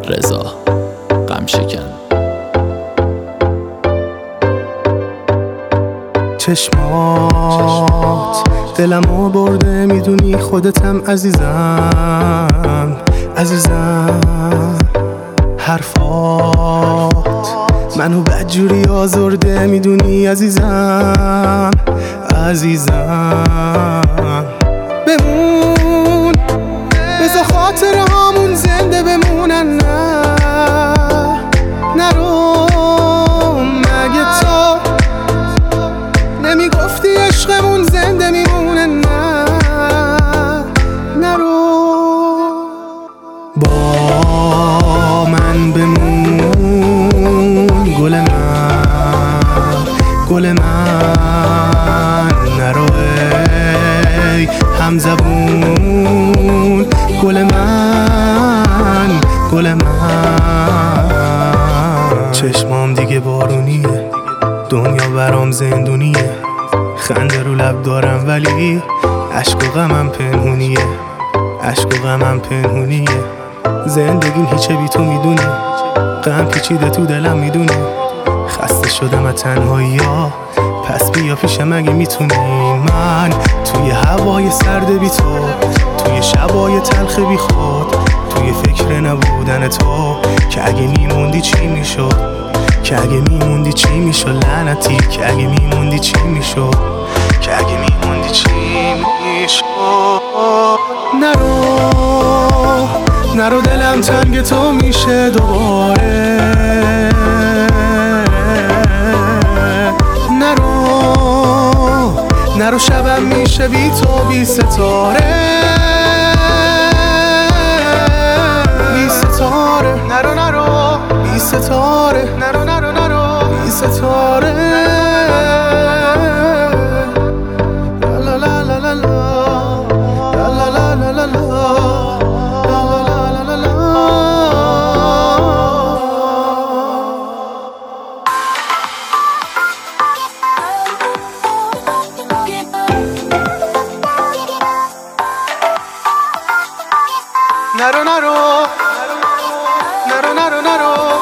رضا غمشکن. چشمات دلمو برده، میدونی خودتم عزیزم عزیزم. حرفات منو بدجوری آزرده، میدونی عزیزم عزیزم. بمون بذار خاطرهامون زنده بمونن، نه نرو. مگه تو نمیگفتی عشقمون زنده میمونه؟ نه نرو. با من بمون گل من، گل من. نرو ای همزبون، گل من، گل من. چشمام دیگه بارونیه، دنیا برام زندونیه. خنده رو لب دارم ولی عشق و غمم پنهونیه، عشق و غمم پنهونیه. زندگیم هیچه بی تو میدونی، غم پیچیده تو دلم میدونی. خسته شدم از تنهایی ها، پس بیا پیش مگه میتونی. من توی هوای سرد بی تو، توی شبای تلخ بی خود، توی فکر نبودن تو. که اگه میموندی چی میشد، که اگه میموندی چی میشد لعنتی. که اگه میموندی چی میشد، که اگه میموندی چی میشد. نرو نرو دلم تنگ تو میشه دوباره. نرو شبم میشه بی تو بی ستاره، بی ستاره. نرو بی ستاره، نرو بی ستاره. لا لا لا لا لا لا لا لا لا لا. نرو